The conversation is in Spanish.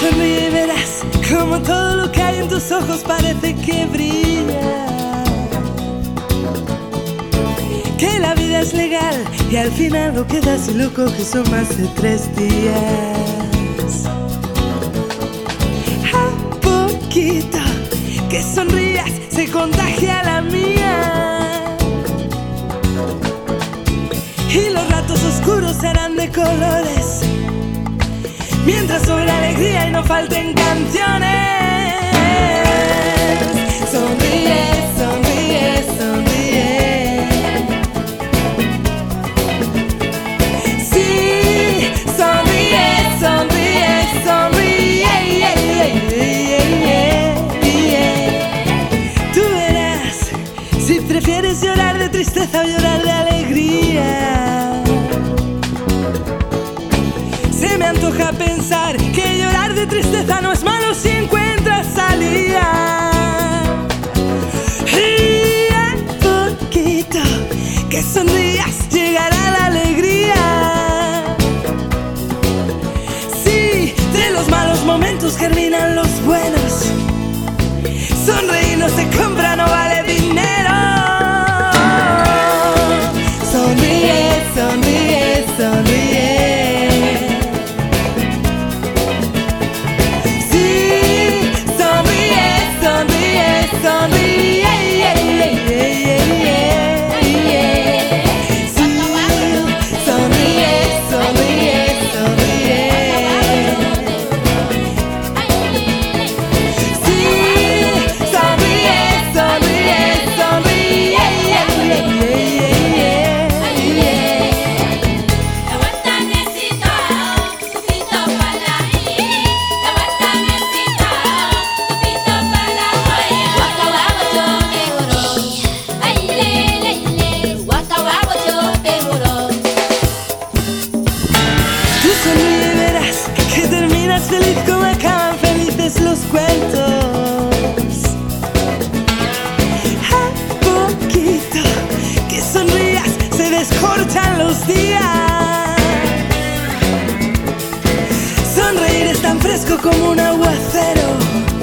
Sonríe y verás como todo lo que hay en tus ojos parece que brilla. Que la vida es legal y al final lo quedas y lo coges son más de 3 días. A poquito que sonrías se contagia la mía. Y los ratos oscuros serán de colores, mientras sobre alegría y no falten canciones. Sonríe, sonríe, sonríe. Sí, sonríe, sonríe, sonríe. Tú verás si prefieres llorar de tristeza o llorar de alegría. Se me antoja pensar que llorar de tristeza no es malo si encuentras salida. Y a poquito que sonrías llegará la alegría. Sí, de los malos momentos germinan los buenos. Sonreír no se compra, no vale dinero. Sonríe, sonríe, sonríe. Sonríe y verás que terminas feliz como acaban felices los cuentos. A poquito que sonrías se descorchan los días. Sonreír es tan fresco como un aguacero.